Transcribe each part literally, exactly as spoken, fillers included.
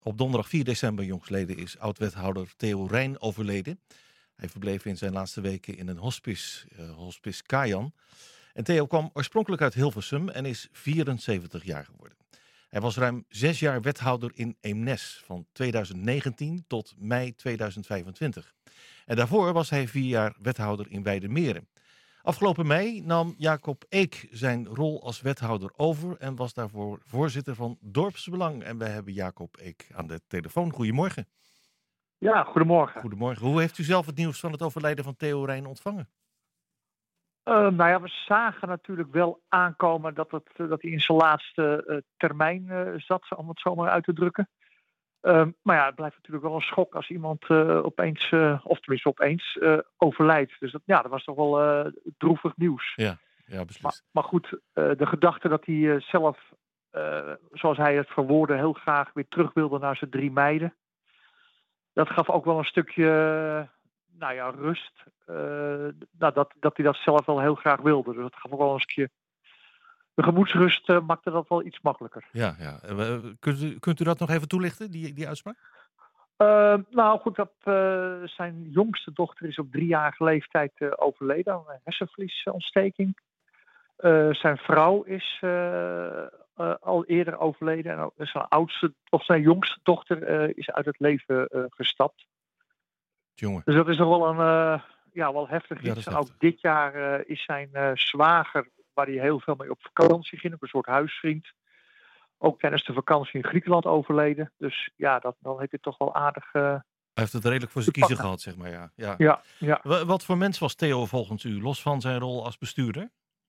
Op donderdag vier december jongstleden is oud-wethouder Theo Rijn overleden. Hij verbleef in zijn laatste weken in een hospice, uh, hospice Kajan. En Theo kwam oorspronkelijk uit Hilversum en is vierenzeventig jaar geworden. Hij was ruim zes jaar wethouder in Eemnes, van tweeduizend negentien tot mei tweeduizend vijfentwintig. En daarvoor was hij vier jaar wethouder in Weijdermeren. Afgelopen mei nam Jacob Eek zijn rol als wethouder over en was daarvoor voorzitter van Dorpsbelang. En wij hebben Jacob Eek aan de telefoon. Goedemorgen. Ja, goedemorgen. Goedemorgen. Hoe heeft u zelf het nieuws van het overlijden van Theo Rijn ontvangen? Uh, nou ja, we zagen natuurlijk wel aankomen dat, het, dat hij in zijn laatste uh, termijn uh, zat, om het zo maar uit te drukken. Uh, maar ja, het blijft natuurlijk wel een schok als iemand uh, opeens, uh, of tenminste opeens, uh, overlijdt. Dus dat, ja, dat was toch wel uh, droevig nieuws. Ja, ja beslist. Maar, maar goed, uh, de gedachte dat hij uh, zelf, uh, zoals hij het verwoordde, heel graag weer terug wilde naar zijn drie meiden. Dat gaf ook wel een stukje, uh, nou ja, rust. Uh, nou, dat, dat hij dat zelf wel heel graag wilde. Dus dat gaf ook wel een stukje. De gemoedsrust uh, maakte dat wel iets makkelijker. Ja, ja. Uh, kunt, u, kunt u dat nog even toelichten, die, die uitspraak? Uh, nou goed, dat, uh, zijn jongste dochter is op driejarige leeftijd uh, overleden aan een hersenvliesontsteking. Uh, zijn vrouw is uh, uh, al eerder overleden. En zijn oudste, of zijn jongste dochter uh, is uit het leven uh, gestapt. Jongen. Dus dat is nog wel een uh, ja, wel heftig Ja, iets. En heftig. ook dit jaar uh, is zijn uh, zwager, waar hij heel veel mee op vakantie ging, op een soort huisvriend, ook tijdens de vakantie in Griekenland overleden. Dus ja, dat, dan heeft hij toch wel aardig. Uh, Hij heeft het redelijk voor zijn kiezen gehad, zeg maar. Ja. Ja. Ja, ja. Wat voor mens was Theo volgens u, los van zijn rol als bestuurder?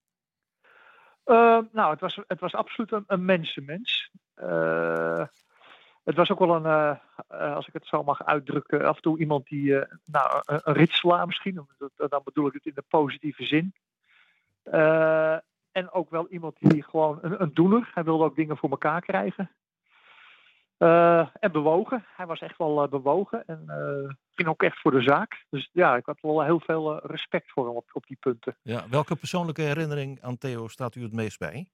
Uh, nou, het was, het was absoluut een, een mensenmens. Uh, het was ook wel een, uh, uh, als ik het zo mag uitdrukken, af en toe iemand die, uh, nou, een, een ritselaar misschien, dat, dan bedoel ik het in de positieve zin. Uh, en ook wel iemand die gewoon een, een doener, hij wilde ook dingen voor elkaar krijgen. Uh, en bewogen, hij was echt wel uh, bewogen en uh, ging ook echt voor de zaak. Dus ja, ik had wel heel veel uh, respect voor hem op, op die punten. Ja, welke persoonlijke herinnering aan Theo staat u het meest bij?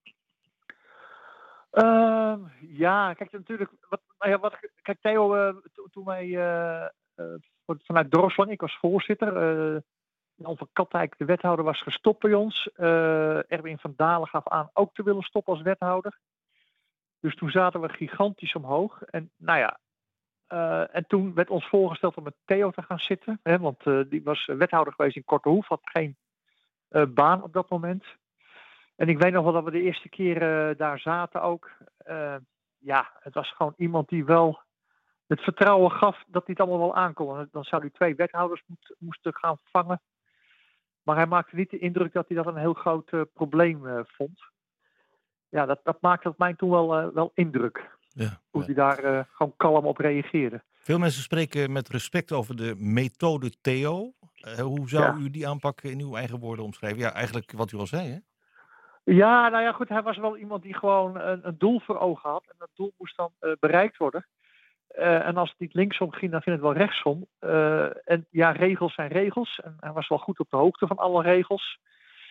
Uh, ja, kijk, natuurlijk. Wat, nou ja, wat, kijk, Theo, uh, to, toen wij uh, uh, vanuit Dorpsbelang, ik was voorzitter. Uh, Jan van Katwijk, de wethouder, was gestopt bij ons. Uh, Erwin van Dalen gaf aan ook te willen stoppen als wethouder. Dus toen zaten we gigantisch omhoog. En nou ja, uh, en toen werd ons voorgesteld om met Theo te gaan zitten. Hè, want uh, die was wethouder geweest in Kortehoef, had geen uh, baan op dat moment. En ik weet nog wel dat we de eerste keer uh, daar zaten ook. Uh, ja, het was gewoon iemand die wel het vertrouwen gaf dat hij het allemaal wel aankon. Dan zou hij twee wethouders moet, moesten gaan vangen. Maar hij maakte niet de indruk dat hij dat een heel groot uh, probleem uh, vond. Ja, dat, dat maakte op mij toen wel, uh, wel indruk. Ja, hoe ja. hij daar uh, gewoon kalm op reageerde. Veel mensen spreken met respect over de methode Theo. Uh, hoe zou Ja. u die aanpak in uw eigen woorden omschrijven? Ja, eigenlijk wat u al zei, hè? Ja, nou ja, goed. Hij was wel iemand die gewoon een, een doel voor ogen had. En dat doel moest dan uh, bereikt worden. Uh, en als het niet linksom ging, dan ging het wel rechtsom. Uh, en ja, regels zijn regels. En hij was wel goed op de hoogte van alle regels.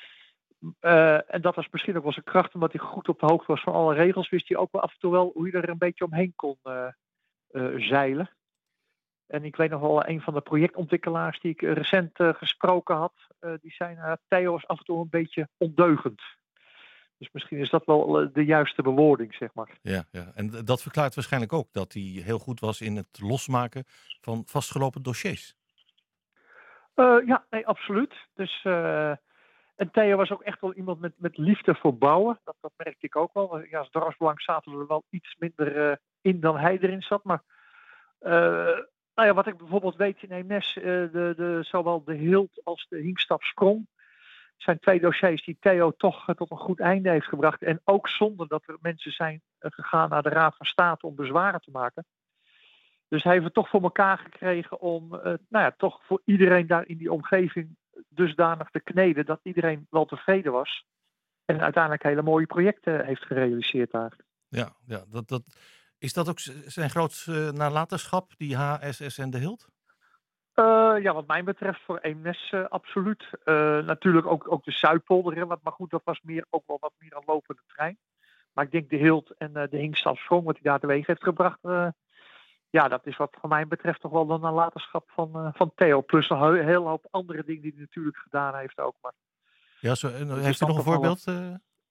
Uh, en dat was misschien ook wel zijn kracht, omdat hij goed op de hoogte was van alle regels. Wist hij ook wel af en toe wel hoe je er een beetje omheen kon uh, uh, zeilen. En ik weet nog wel, een van de projectontwikkelaars die ik recent uh, gesproken had, uh, die zei, uh, Theo is af en toe een beetje ondeugend. Dus misschien is dat wel uh, de juiste bewoording, zeg maar. Ja, ja, en dat verklaart waarschijnlijk ook dat hij heel goed was in het losmaken van vastgelopen dossiers. Uh, ja, nee, absoluut. Dus, uh, en Theo was ook echt wel iemand met, met liefde voor bouwen. Dat, dat merkte ik ook wel. Ja, als Dorpsbelang zaten we er wel iets minder uh, in dan hij erin zat. Maar uh, nou ja, wat ik bijvoorbeeld weet in Eemnes, uh, de, de, zowel de Hild als de Hinkstap Sprong zijn twee dossiers die Theo toch uh, tot een goed einde heeft gebracht. En ook zonder dat er mensen zijn uh, gegaan naar de Raad van State om bezwaren te maken. Dus hij heeft het toch voor elkaar gekregen om uh, nou ja, toch voor iedereen daar in die omgeving dusdanig te kneden dat iedereen wel tevreden was. En uiteindelijk hele mooie projecten heeft gerealiseerd daar. Ja, ja dat, dat, is dat ook zijn grootste nalatenschap, die H S S en de Hild? Uh, ja, wat mij betreft voor Eemnes uh, absoluut. Uh, natuurlijk ook, ook de Zuidpolder, wat, maar goed, dat was meer, ook wel wat meer een lopende trein. Maar ik denk de Hild en uh, de Hinkstap Sprong, wat hij daar teweeg heeft gebracht, uh, ja, dat is wat van mij betreft toch wel de nalatenschap van, uh, van Theo. Plus een he- hele hoop andere dingen die hij natuurlijk gedaan heeft ook. Maar Ja, zo, en, het is heeft u dan nog een toch wel voorbeeld? Uh?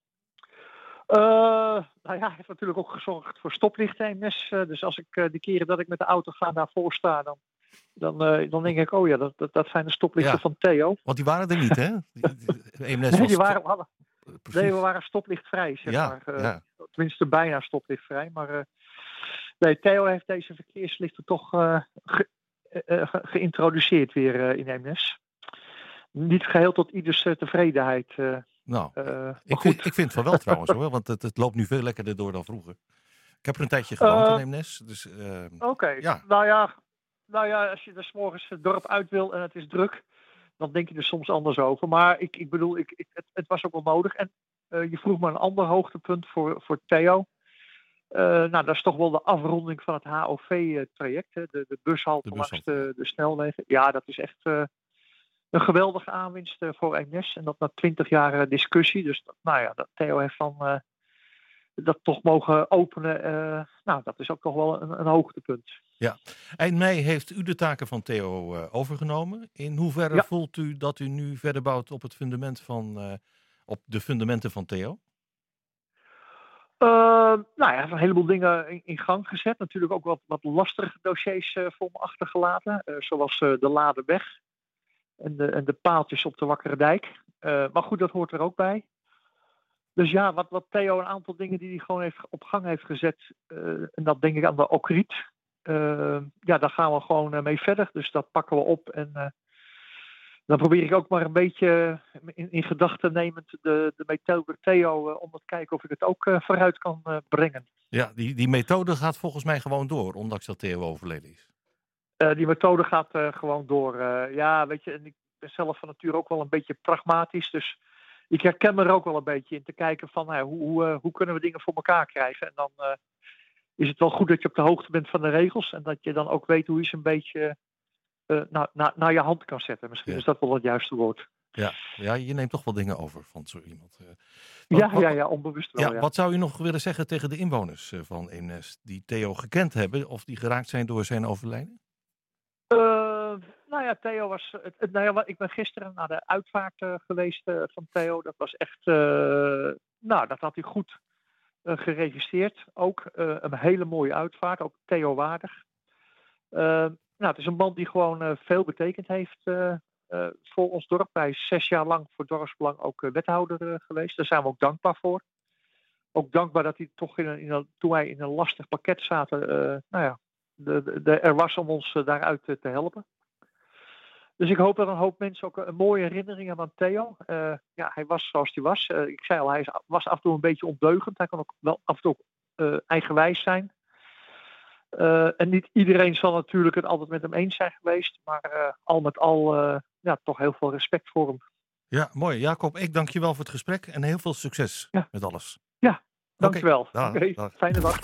Uh, nou ja, hij heeft natuurlijk ook gezorgd voor stoplichten M S. Uh, dus als ik uh, de keren dat ik met de auto ga daarvoor sta, dan, dan, uh, dan denk ik, oh ja, dat, dat, dat zijn de stoplichten Ja, van Theo. Want die waren er niet, hè? Die, die, nee, die waren, hadden, Precies. nee, we waren stoplichtvrij, zeg ja, maar. Uh, ja. Tenminste, bijna stoplichtvrij. Maar uh, nee, Theo heeft deze verkeerslichten toch uh, ge, uh, ge, geïntroduceerd weer uh, in M S. Niet geheel tot ieders uh, tevredenheid. Uh, Nou, uh, ik, vind, ik vind het wel wel trouwens hoor, want het, het loopt nu veel lekkerder door dan vroeger. Ik heb er een tijdje gewoond uh, in Eemnes. Dus, uh, Oké, okay. ja. nou ja, nou ja, als je er 's morgens het dorp uit wil en het is druk, dan denk je er soms anders over. Maar ik, ik bedoel, ik, ik, het, het was ook wel nodig. En uh, je vroeg me een ander hoogtepunt voor, voor Theo. Uh, nou, dat is toch wel de afronding van het H O V-traject, hè? De, de bushalte de langs de, de snelwegen. Ja, dat is echt uh, een geweldige aanwinst uh, voor Eemnes. En dat na twintig jaar uh, discussie. Dus nou ja, dat Theo heeft dan uh, dat toch mogen openen. Uh, nou, dat is ook toch wel een, een hoogtepunt. Ja, eind mei heeft u de taken van Theo uh, overgenomen. In hoeverre ja. voelt u dat u nu verder bouwt op het fundament van, uh, op de fundamenten van Theo? Uh, nou ja, een heleboel dingen in, in gang gezet. Natuurlijk ook wat, wat lastige dossiers uh, voor me achtergelaten. Uh, zoals uh, de Ladenweg en de, en de paaltjes op de Wakkere Dijk. Uh, maar goed, dat hoort er ook bij. Dus ja, wat, wat Theo, een aantal dingen die hij gewoon heeft, op gang heeft gezet. Uh, en dat denk ik aan de Okriet. Uh, ja, daar gaan we gewoon uh, mee verder. Dus dat pakken we op. En uh, dan probeer ik ook maar een beetje in, in gedachten nemend de, de methode Theo uh, om te kijken of ik het ook uh, vooruit kan uh, brengen. Ja, die, die methode gaat volgens mij gewoon door, ondanks dat Theo overleden is. Uh, die methode gaat uh, gewoon door. Uh, ja, weet je, en ik ben zelf van nature ook wel een beetje pragmatisch. Dus ik herken me er ook wel een beetje in te kijken van uh, hoe, hoe, uh, hoe kunnen we dingen voor elkaar krijgen. En dan uh, is het wel goed dat je op de hoogte bent van de regels. En dat je dan ook weet hoe je ze een beetje uh, naar, naar, naar je hand kan zetten. Misschien ja. is dat wel het juiste woord. Ja, ja, je neemt toch wel dingen over van zo iemand. Uh, wat, ja, ja, ja, onbewust wel. Ja, ja. Wat zou u nog willen zeggen tegen de inwoners uh, van Eemnes die Theo gekend hebben of die geraakt zijn door zijn overlijden? Uh, nou ja, Theo was. Het, het, nou ja, ik ben gisteren naar de uitvaart uh, geweest uh, van Theo. Dat was echt. Uh, nou, dat had hij goed uh, geregistreerd. Ook uh, een hele mooie uitvaart, ook Theo waardig. Uh, nou, het is een man die gewoon uh, veel betekend heeft uh, uh, voor ons dorp. Hij is zes jaar lang voor dorpsbelang ook uh, wethouder uh, geweest. Daar zijn we ook dankbaar voor. Ook dankbaar dat hij toch in een, in een, toen wij in een lastig pakket zaten, uh, nou ja, de, de, de, er was om ons uh, daaruit uh, te helpen. Dus ik hoop dat een hoop mensen ook een mooie herinnering hebben aan Theo. Uh, ja, hij was zoals hij was. Uh, ik zei al, hij was af en toe een beetje ondeugend. Hij kan ook wel af en toe uh, eigenwijs zijn. Uh, en niet iedereen zal natuurlijk het altijd met hem eens zijn geweest. Maar uh, al met al uh, ja, toch heel veel respect voor hem. Ja, mooi. Jacob, ik dank je wel voor het gesprek en heel veel succes ja. met alles. Ja, dankjewel. Okay. Oké, okay. Fijne dag.